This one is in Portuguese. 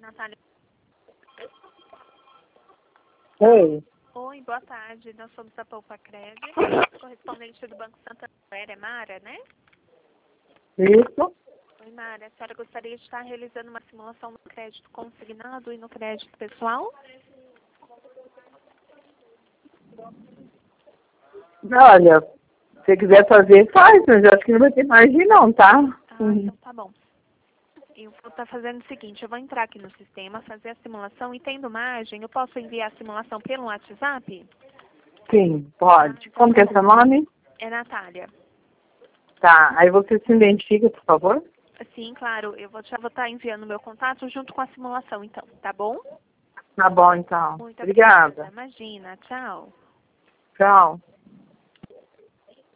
Natália. Oi. Oi, boa tarde. Nós somos da Poupa Cred, correspondente do Banco Santander. É Mara, né? Isso? Oi, Mara. A senhora gostaria de estar realizando uma simulação no crédito consignado e no crédito pessoal? Olha, se você quiser fazer, faz, mas eu acho que não vai ter margem não, tá? Então tá bom. Eu vou estar fazendo o seguinte, eu vou entrar aqui no sistema, fazer a simulação e tendo margem, eu posso enviar a simulação pelo WhatsApp? Sim, pode. Como que é seu nome? É Natália. Tá, aí você se identifica, por favor? Sim, claro, já vou estar enviando o meu contato junto com a simulação, então, tá bom? Tá bom, então. Muito obrigada. Obrigada. Imagina, tchau. Tchau.